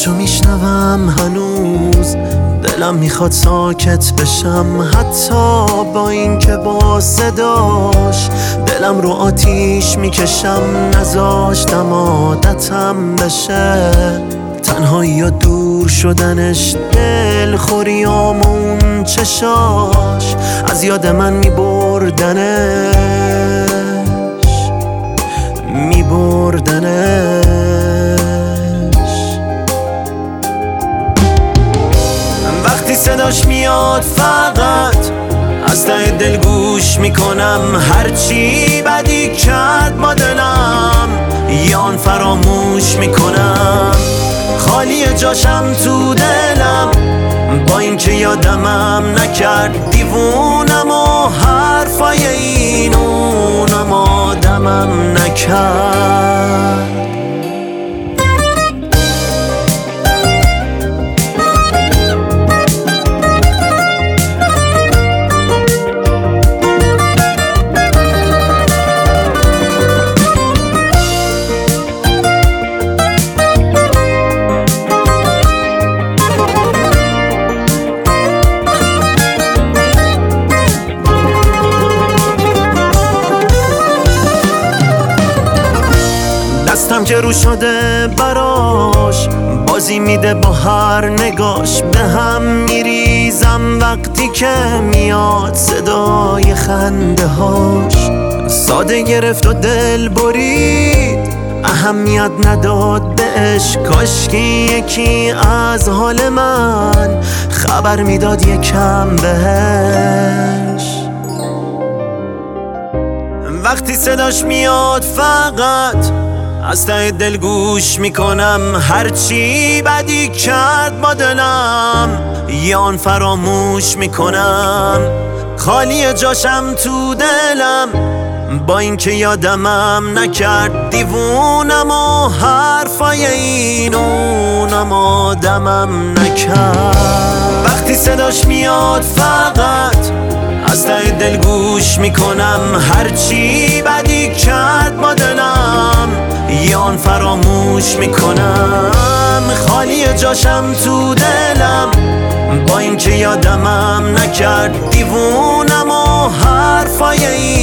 صداشو میشنوم هنوز، دلم میخواد ساکت بشم، حتی با اینکه با صداش دلم رو آتیش میکشم. نذاشتم عادتم بشه تنهایی و دور شدنش، دلخوریام و اون چشاش از یاد من میبردنش. وقتی صداش میاد فقط از ته دل گوش میکنم، هرچی بدی کرد با دلم یه آن فراموش میکنم. خالی جاشم تو دلم با اینکه یادمم نکرد، دیوونم و حرفای این اونم آدمم نکرد. دستم که رو شده براش، بازی میده با هر نگاش، به هم میریزم وقتی که میاد صدای خنده هاش. ساده گرفت و دل برید، اهمیت نداد بهش، کاشکی یکی از حال من خبر میداد یکم بهش. وقتی صداش میاد فقط از ته دل گوش میکنم، هرچی بدی کرد با دلم یه آن فراموش میکنم. خالی جاشم تو دلم با اینکه یادمم نکرد، دیوونم و حرفای این اونم آدمم نکرد. وقتی صداش میاد فقط از ته دل گوش میکنم، هرچی بدی کرد با دلم یه آن فراموش میکنم. خالی جاشم تو دلم با اینکه یادمم نکرد، دیوونم و حرفای این